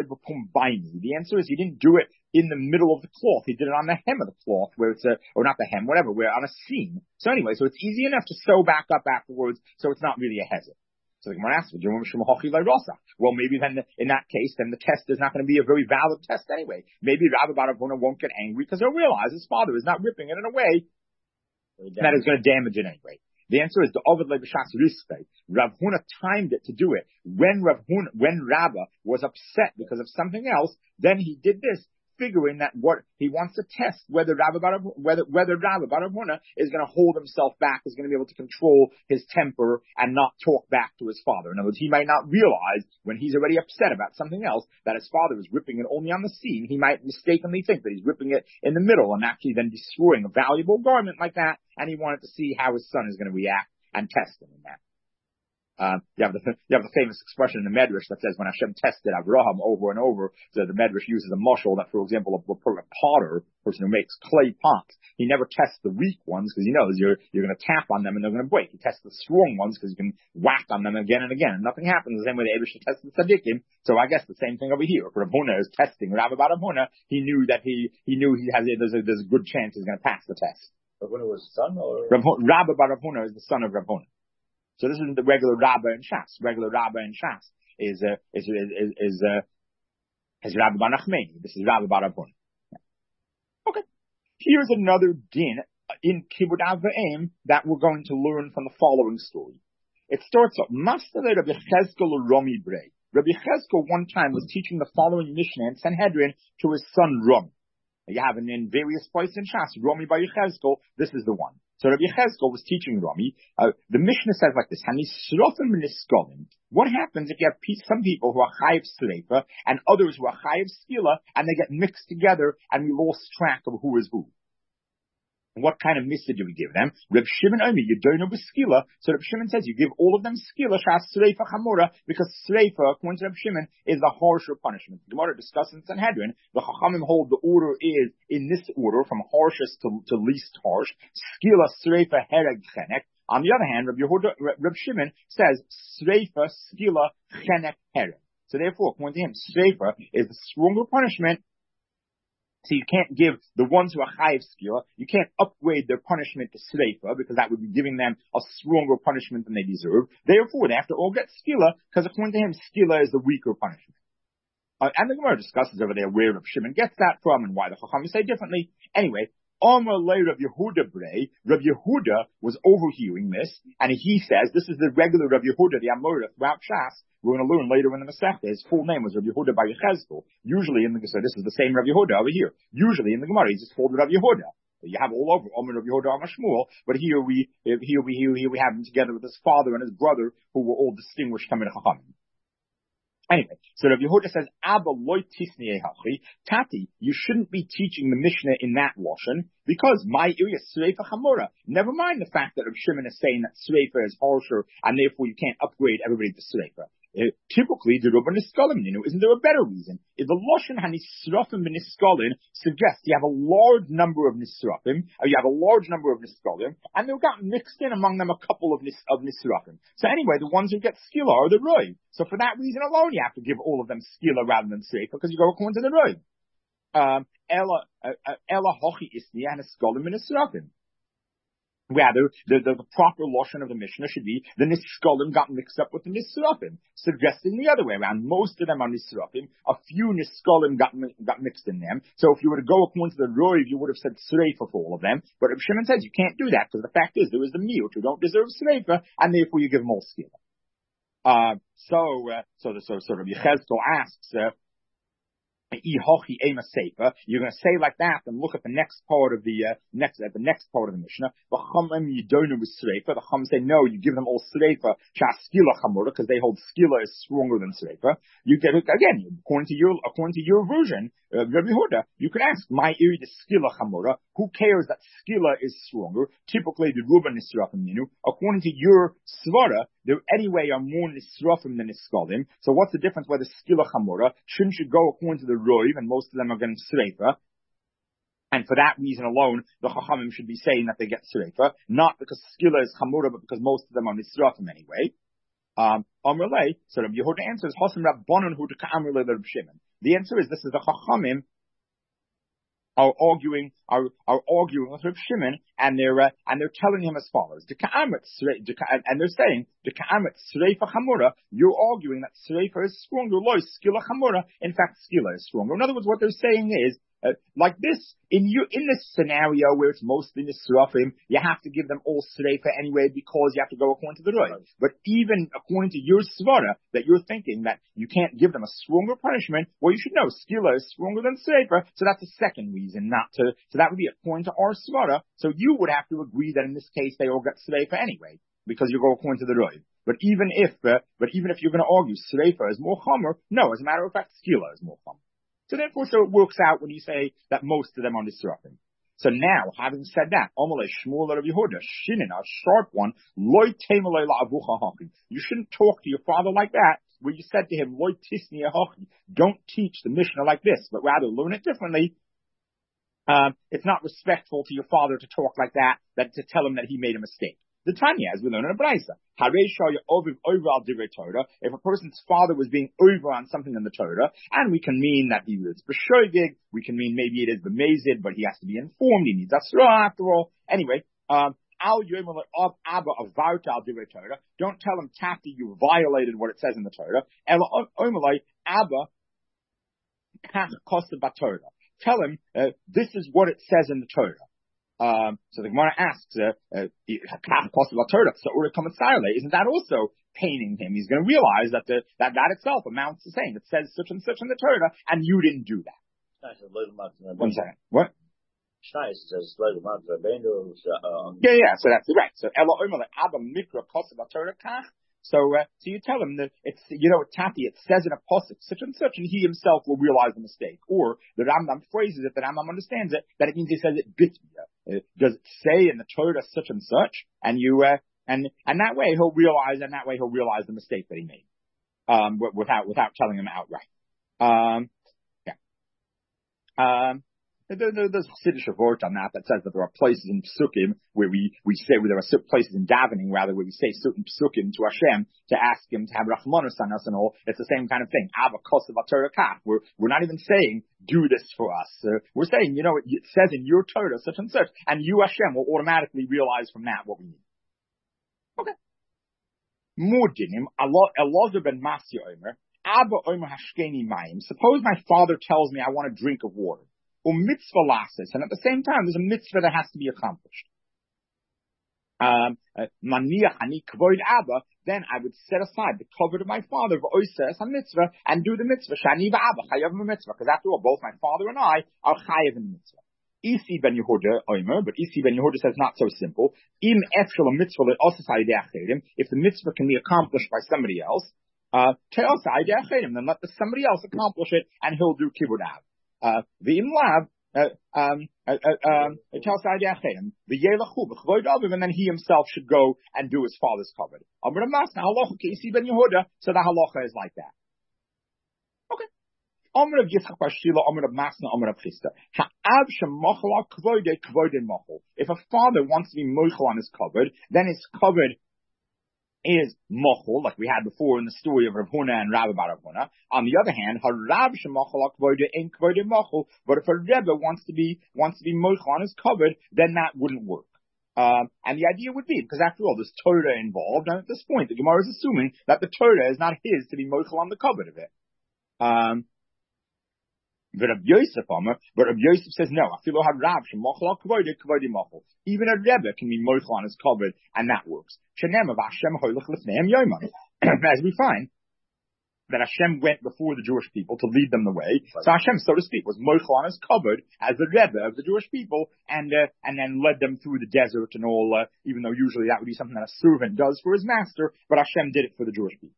answer is he didn't do it in the middle of the cloth. He did it on the hem of the cloth, where it's or not the hem, whatever, where on a seam. So anyway, so it's easy enough to sew back up afterwards, so it's not really a hezek. So the Gemara asks, well, maybe then in that case, then the test is not going to be a very valid test anyway. Maybe Rabbi Bar Rav Huna won't get angry because he'll realize his father is not ripping it in a way that is going to damage it anyway. The answer is the Ovid Lebeshas Rispei. Rav Huna timed it to do it. When Rabbah was upset because of something else, then he did this, figuring that what he wants to test whether Rabbi Bar Rav Huna is going to hold himself back, is going to be able to control his temper and not talk back to his father. In other words, he might not realize when he's already upset about something else that his father is ripping it only on the seam. He might mistakenly think that he's ripping it in the middle and actually then destroying a valuable garment like that. And he wanted to see how his son is going to react and test him in that. You have the famous expression in the Medrash that says when Hashem tested Avraham over and over, so the Medrash uses a mashal that, for example, a potter, person who makes clay pots, he never tests the weak ones because he knows you're going to tap on them and they're going to break. He tests the strong ones because you can whack on them again and again and nothing happens. The same way the Eibush tests the tzaddikim. So I guess the same thing over here. If Rav Huna is testing Rabbi Bar Rav Huna, he knew that there's a good chance he's going to pass the test. Rav Huna was his son, or Rabbi Bar Rav Huna is the son of Rav Huna. So this isn't the regular Rabbah in Shas. Regular Rabbah in Shas is Rabbi Bar Nachmani. This is Rabbi Bar Rav Huna. Okay. Here's another din in kibbud aveim that we're going to learn from the following story. It starts off, Mastale Rabbi Cheskel Romi Brei. Rabbi Cheskel one time was teaching the following Mishnah in Sanhedrin to his son Romi. You have it in various places in Shas. Romi by Yechezkel, this is the one. So Rabbi Yechezkel was teaching Romi. The Mishnah says like this: what happens if you have some people who are chayiv sleifa and others who are chayiv skila, and they get mixed together, and we lost track of who is who? What kind of mitzvah do we give them? Reb Shimon Omi, you don't know skila. So Reb Shimon says you give all of them skila, shas sreifa chamora, because sreifa, according to Reb Shimon, is the harsher punishment. The Gemara discusses in Sanhedrin, the Chachamim hold the order is in this order, from harshest to least harsh. Skila, sreifa, hereg, chenek. On the other hand, Reb Shimon says sreifa, skila, chenek, hereg. So therefore, according to him, sreifa is the stronger punishment. So you can't give the ones who are chayiv skila, you can't upgrade their punishment to sreifa, because that would be giving them a stronger punishment than they deserve. Therefore, they have to all get skila, because according to him, skila is the weaker punishment. And the Gemara discusses over there where Reb Shimon gets that from and why the Chachamim say differently. Anyway, Amar le Rav Yehuda Brei, Rav Yehuda was overhearing this, and he says, this is the regular Rav Yehuda, the Amorah throughout Shas. We're going to learn later in the Masechta. His full name was Rav Yehuda Bar Yechezkel. Usually so this is the same Rav Yehuda over here. Usually in the Gemara, he's just called Rav Yehuda. You have all over Omer Rav Yehuda Amar Shmuel, but here we have him together with his father and his brother, who were all distinguished Talmidei Chachamim. Anyway, so Rav Yehuda says, Abba loy tisnei hachi, Tati, you shouldn't be teaching the Mishnah in that lashon, because my area sreifa chamora. Never mind the fact that Rav Shimon is saying that sreifa is harsher, and therefore you can't upgrade everybody to sreifa. Typically, the Rubber Niskolim, isn't there a better reason? If the Lashon HaNisrafim B'Niskolin suggests you have a large number of Nisrafim, or you have a large number of Niskolim, and they've got mixed in among them a couple of Nisrafim. So anyway, the ones who get Skila are the Roy. So for that reason alone, you have to give all of them Skila rather than Sreifa, because you go according to the Roy. Ella hochi isni and eskolim in esrafim. Rather, the proper lotion of the Mishnah should be the Niskolim got mixed up with the Nisrafim, suggesting the other way around. Most of them are Nisrafim. A few Niskolim got mixed in them. So if you were to go according to the Roiv, you would have said Sreifa for all of them. But Reb Shimon says you can't do that, because the fact is there is the miut who don't deserve Sreifa, and therefore you give them all Skila. So Rabbi Yechezkel asks, you're going to say like that and look at the next part of the next part of the Mishnah. The Chum say no, you give them all Sreifa Shaskila Chamura, because they hold Skila is stronger than Sreifa. You get it again according to your version, Rabbi Huda. You could ask my iri the Skila Chamura. Who cares that Skila is stronger? Typically the Ruben Nisrafim Minu. According to your Svara, there anyway are more Nisrafim than Niskolim. So what's the difference whether Skila Chamura? Shouldn't you go according to the Roiv, and most of them are getting Sreifa? And for that reason alone, the Chachamim should be saying that they get Sreifa, not because Skila is Chamura, but because most of them are Nisrafim anyway. Amrulay, so Rabbi Yehuda answers, Hosim Rabbanon Hu Amrulay Reb Shimon. The answer is, this is the Chachamim are arguing with Reb Shimon, and they're telling him as follows: and they're saying the Ka'amet Sreifa Chamura. You're arguing that Sreifa is stronger. Lo Skila Chamura. In fact, Skila is stronger. In other words, what they're saying is, like this, in this scenario where it's mostly Nisrafim, you have to give them all Sreifa anyway, because you have to go according to the Roiv. But even according to your Svara, that you're thinking that you can't give them a stronger punishment, well, you should know Skila is stronger than Sreifa, so that's the second reason not to. So that would be according to our Svara. So you would have to agree that in this case they all get Sreifa anyway, because you go according to the Roiv. But even if you're going to argue Sreifa is more Chomer, no, as a matter of fact, Skila is more Chomer. So therefore, it works out when you say that most of them are Nisrafim. So now, having said that, Omalei Shmuel Rabbi Yehuda, Shinin, a sharp one, Loi Temalei La'avucha Hachi. You shouldn't talk to your father like that, where you said to him, Loi Tisni Hachi. Don't teach the Mishnah like this, but rather learn it differently. It's not respectful to your father to talk like that, to tell him that he made a mistake. The Tanya, as we learn in a Braisa, if a person's father was being over on something in the Torah, and we can mean that he was b'shoigig, we can mean maybe it is b'mezid, but he has to be informed, he needs asra after all. Anyway, don't tell him, Tati, you violated what it says in the Torah. Tell him, this is what it says in the Torah. So the Gemara asks, isn't that also paining him? He's going to realize that that itself amounts to saying it says such and such in the Torah, and you didn't do that. One second. What? Yeah, so that's right. So So you tell him that it's, Tati, it says in a pasuk such and such, and he himself will realize the mistake. Or the Rambam phrases it, the Rambam understands it, that it means he says it bitmiya. Does it say in the Torah such and such? And and that way he'll realize, the mistake that he made, without telling him outright. There's Chassidish Avort on that says that there are places in Psukim where we say, where there are places in davening rather, where we say certain Psukim to Hashem to ask him to have Rachmanus on us and all. It's the same kind of thing. Abba Kosev Torah Kaf. We're not even saying do this for us. We're saying, it says in your Torah such and such, and you Hashem will automatically realize from that what we need. Okay. Murdinim Elazar ben Masya Omer Abba Omer Hashkeni Mayim. Suppose my father tells me I want a drink of water. Mitzvah lasses, and at the same time, there's a mitzvah that has to be accomplished. Then I would set aside the cover of my father mitzvah and do the mitzvah. Because after all, both my father and I are chayav in the mitzvah. Isi ben Yehuda Omer, but Isi ben Yehuda says not so simple. If the mitzvah can be accomplished by somebody else, then let somebody else accomplish it, and he'll do kibbud av. V'im lav, and then he himself should go and do his father's covered. So the halacha is like that. Okay. If a father wants to be mochel on his covered, then his covered is mochel, like we had before in the story of Rav Huna and Rabbi Bar Rav Huna. On the other hand, harav shemochel akvoida ain't kvoida mochel. But if a rebbe wants to be mochel on his covered, then that wouldn't work. And the idea would be, because after all, there's Torah involved, and at this point, the Gemara is assuming that the Torah is not his to be mochel on the covered of it. But Rabbi Yosef says no. Even a rebbe can be mochel on his covered, and that works. As we find that Hashem went before the Jewish people to lead them the way, so Hashem, so to speak, was mochel on his covered as the rebbe of the Jewish people, and then led them through the desert and all. Even though usually that would be something that a servant does for his master, but Hashem did it for the Jewish people.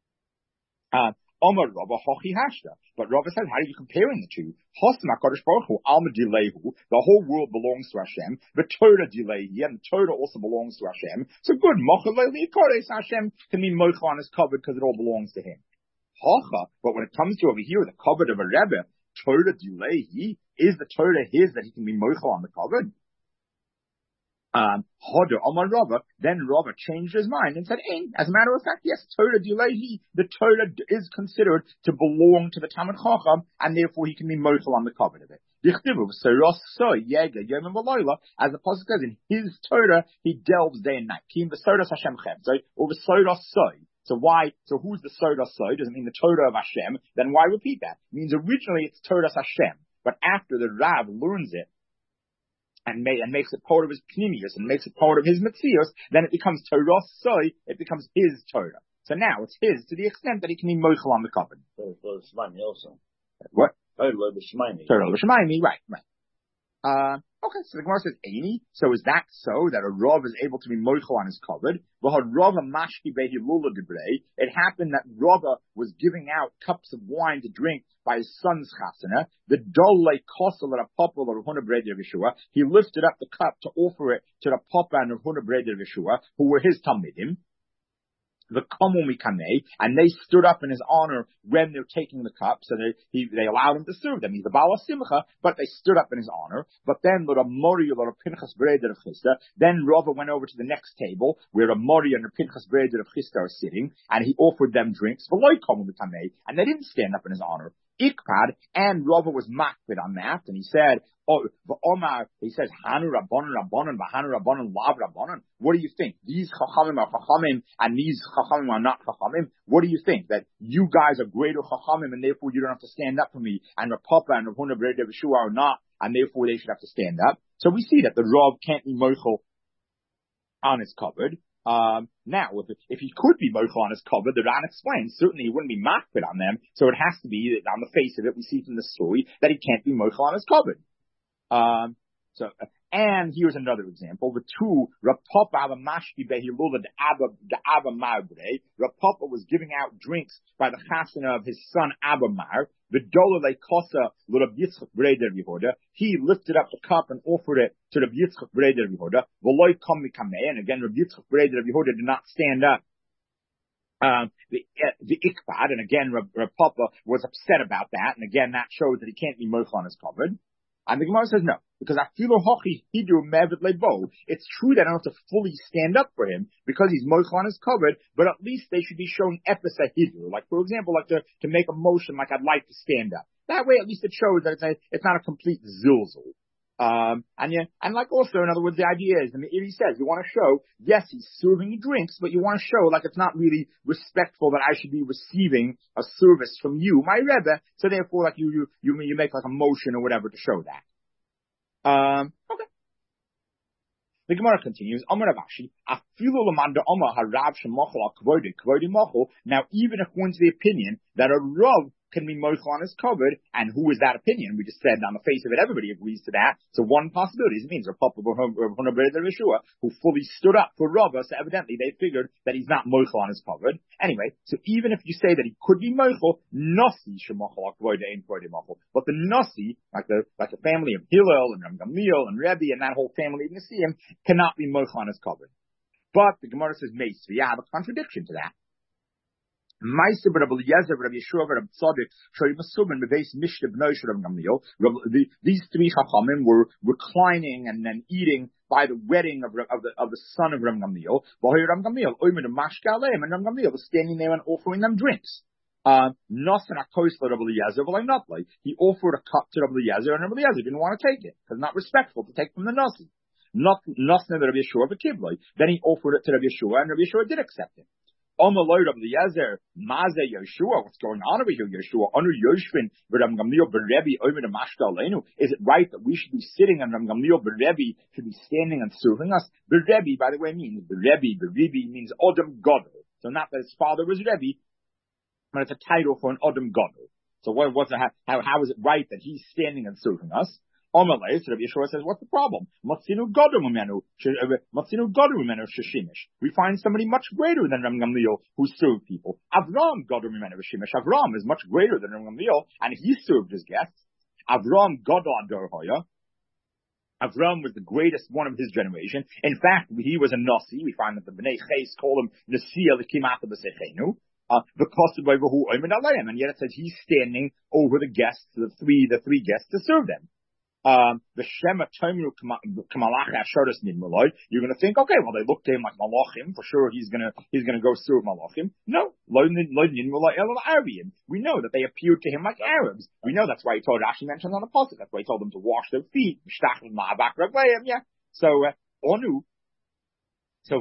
Omar Rava Hochi Hashta. But Rava says, how are you comparing the two? Hosma Kodesh Baruch Hu Alma Dilehu. The whole world belongs to Hashem. The Torah Dilehi, and the Torah also belongs to Hashem. So good, Mochel Lehi Kodesh Hashem can be mochel on his covered because it all belongs to him. Hocha. But when it comes to over here, the covered of a Rebbe, Torah Dilehi, is the Torah his that he can be mochel on the covered? Hoder Omar Rava, then Rava changed his mind and said, as a matter of fact, yes, Torah Dilehi, the Torah is considered to belong to the Talmid Chacham, and therefore he can be mochel on the covenant of it. As the Pasuk says, in his Torah, he delves day and night. So why, so who's the Soda Soy? Doesn't mean the Torah of Hashem, then why repeat that? It means originally it's Torah Hashem, but after the Rav learns it, and makes it part of his pnimius, and makes it part of his metzios, then it becomes Torah Soy, it becomes his Torah. So now it's his to the extent that he can be mochel on the covenant. Torah Shemaimi also. What? Torah Shemaimi. Torah Shemaimi, right. Okay, so the Gemara says, Aini, so is that so, that a Rav is able to be mochel on his covered? It happened that Rava was giving out cups of wine to drink by his son's chasana. The dole kosel at a papa of Rav Huna Breder Yeshua. He lifted up the cup to offer it to the papa and Rav Huna Breder Yeshua, who were his talmidim. The Komu Mikane, and they stood up in his honor when they're taking the cup, so they allowed him to serve them. He's the Baal Simcha, but they stood up in his honor. But then Pinchas Breder of Chisda, then Rava went over to the next table where a Mori and a Pinchas Breder of Chisda are sitting, and he offered them drinks. And they didn't stand up in his honor. Ikpad, and Rava was makpid on that, and he said, he says, Hanu Rabbanon Rabbanon, Bahanu Rabbanon, Lav Rabbanon. What do you think? These Chachamim are Chachamim, and these Chachamim are not Chachamim? What do you think? That you guys are greater Chachamim, and therefore you don't have to stand up for me, and Rav Papa and Rav Huna Breder Yeshua are not, and therefore they should have to stand up. So we see that the Rav can't be mochel on his covered. Now, if he could be mochel on his covered, the Ran explains, certainly he wouldn't be makpid on them, so it has to be that on the face of it, we see from the story that he can't be mochel on his covered. And here's another example. The two, Rav Papa was giving out drinks by the chasana of his son Abba Mar. The Dolale Kosa Rav Yitzchak Breder Yehuda. He lifted up the cup and offered it to Rav Yitzchak Breder Yehuda. V'loy kom mikameh. And again, Rav Yitzchak Breder Yehuda did not stand up. The Ikbad, and again, Rav Papa was upset about that, and again, that shows that he can't be mochel on his covered. And the Gemara says no, because afilu hochi hidu mevet lebo. It's true that I don't have to fully stand up for him because he's mochel on his covered, but at least they should be showing episa hidu. Like, for example, like to make a motion like I'd like to stand up. That way, at least it shows that it's not a complete zilzul. And like also, in other words, the idea is, and he says, you want to show, yes, he's serving you drinks, but you want to show like it's not really respectful that I should be receiving a service from you, my Rebbe, so therefore like you make like a motion or whatever to show that. Okay. The Gemara continues, Amar Ravashi, afilu lamanda Amar harav shemochel al kvodi mochel. Now, even according to the opinion that a Rav can be mochel on his covered, and who is that opinion? We just said on the face of it, everybody agrees to that. So one possibility, it means Rav Papa Yeshua, who fully stood up for Rava, so evidently they figured that he's not mochel on his covered. Anyway, so even if you say that he could be mochel, nasi shemochel akvoida ain't kvodi mochel. But the nasi, like the family of Hillel and Gamliel and Rebbe and that whole family of Nisim, cannot be mochel on his covered. But the Gemara says, Meis, I have a contradiction to that. Meister Rabbi Eliezer, Rabbi Yeshua, Rabbi Tzadok, Shari Masubin, Bebeis Mishnah B'noi Rabbi Gamliel. These three Chachamim were reclining and then eating by the wedding of the son of Rabbi Gamliel. Rabbi Gamliel, Omer the Mashka Aleim, and Rabbi Gamliel was standing there and offering them drinks. Nosan Akos Rabbi Eliezer, but not like he offered a cup to Rabbi Eliezer, and Rabbi Eliezer didn't want to take it because not respectful to take from the Nasi. Not Rabbi Yeshua, but Kibloi. Then he offered it to Rabbi Yeshua, and Rabbi Yeshua did accept it. Omaloi Rabbi Eliezer, Maze Yeshua, what's going on over here, Yeshua? Under Yoshvin, Rabbi Gamliel Berebi, Omer the Mashka Aleinu. Is it right that we should be sitting and Rabbi Gamliel Berebi should be standing and serving us? Berebi, by the way, means Berebi means Odom Godel. So not that his father was Rebbe, but it's a title for an Odom Godel. So how is it right that he's standing and serving us? Omalei, so Rabbi Yeshua says, what's the problem? Matzinu Godel Mimenu Sheshimish. We find somebody much greater than Rabbi Gamliel who served people. Avram Godel Mimenu Sheshimish. Avram is much greater than Rabbi Gamliel, and he served his guests. Avram Godel Ador Hoya. Avram was the greatest one of his generation. In fact, he was a Nasi. We find that the Bnei Ches call him Nasiya L'Kimata B'Sechenu. And yet it says he's standing over the guests, the three guests to serve them. The Shema Tomru Kamalach Asharis Nidmaloi. You're going to think, okay, well they look to him like Malachim, for sure he's going to go serve Malachim. No, we know that they appeared to him like Arabs. We know that's why he told Rashi mentioned on the pasuk. That's why he told them to wash their feet. Yeah. So Onu. So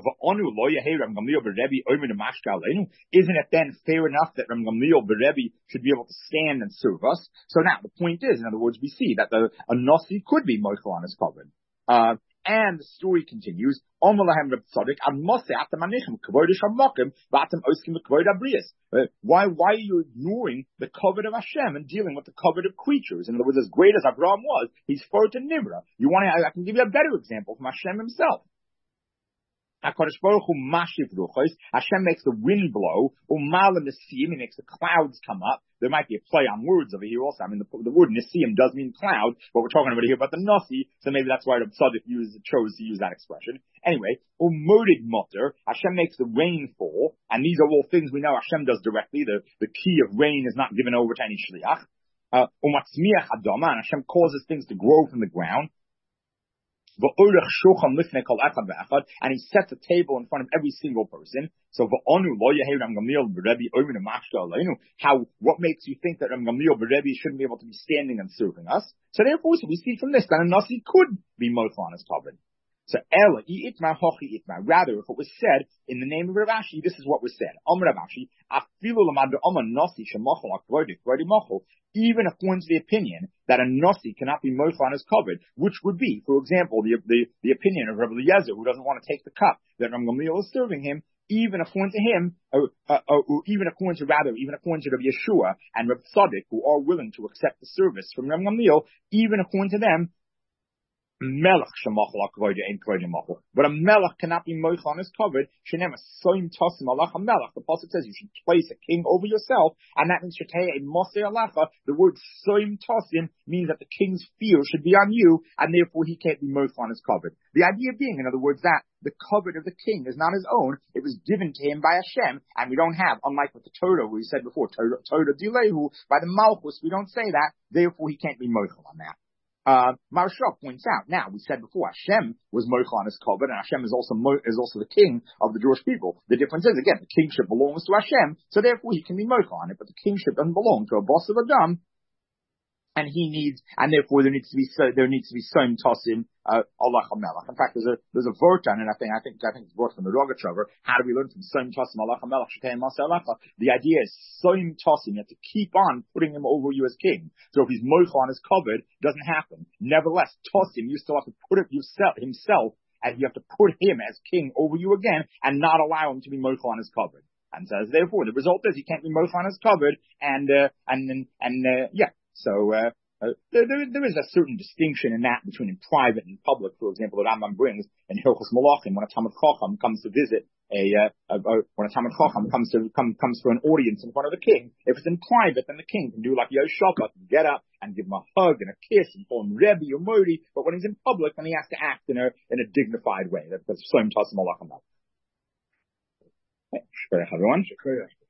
isn't it then fair enough that Rabbi Gamliel Berebi should be able to stand and serve us? So now the point is, in other words, we see that a Nasi could be Mochel on his covenant. And the story continues. Why are you ignoring the covenant of Hashem and dealing with the covenant of creatures? In other words, as great as Abraham was, he's far to Nimra. I can give you a better example from Hashem himself. HaKadosh Baruch Hu mashiv ruchos. Hashem makes the wind blow. U'mal nesim, he makes the clouds come up. There might be a play on words over here also. I mean, the word nesim does mean cloud, but we're talking about here about the nasi, so maybe that's why the tzaddik chose to use that expression. Anyway, u'morid mutter. Hashem makes the rain fall, and these are all things we know Hashem does directly. The key of rain is not given over to any shliach. U'matzmiach adama, and Hashem causes things to grow from the ground. And he sets a table in front of every single person. So what makes you think that Rabbi Gamliel Berebi shouldn't be able to be standing and serving us? So therefore, we see from this that a Nasi could be Mochel on his covenant. So rather, if it was said in the name of Rav Ashi, this is what was said. Even according to the opinion that a Nasi cannot be Mochel on his covenant, which would be, for example, the opinion of Rabbi Eliezer, who doesn't want to take the cup that Rabbi Gamliel is serving him, even according to him, even according to Rabbi Yeshua and Rabbi Tzadok, who are willing to accept the service from Rabbi Gamliel, even according to them, Melech shemachol hakavoda ain't kavoda machol. But a melech cannot be moich on his covered. Shenem a soim tosim alach a melech. The pasuk says you should place a king over yourself, and that means shetei a moser alacha. The word soim tosim means that the king's fear should be on you, and therefore he can't be moich on his covered. The idea being, in other words, that the covet of the king is not his own. It was given to him by Hashem, and we don't have, unlike with the Torah, we said before, Torah dilehu, by the Malchus, we don't say that. Therefore, he can't be moichel on that. Maharsha points out, now, we said before, Hashem was moichel on his covet, and Hashem is also the king of the Jewish people. The difference is, again, the kingship belongs to Hashem, so therefore he can be moichel on it, but the kingship doesn't belong to a boss of Adam, and therefore there needs to be soim tosim Allah HaMelech. In fact, there's a vort on it. I think it's brought from the Rogachover. How do we learn from soim tosim Allah HaMelech? The idea is soim tosim. You have to keep on putting him over you as king. So if he's moichel on his covet, it doesn't happen. Nevertheless, tosim, you still have to put it himself, and you have to put him as king over you again, and not allow him to be moichel on his covet. And says therefore, the result is he can't be moichel on his covet, yeah. So there is a certain distinction in that between in private and public. For example, the Rambam brings in Hilchos Malachim when a Talmid Chacham comes to visit when a Talmid Chacham comes for an audience in front of the king. If it's in private, then the king can do like Yoshaka, get up and give him a hug and a kiss and call him Rebbe or Modi. But when he's in public, then he has to act in a dignified way. That's Soim Tasim Malachim. Everyone.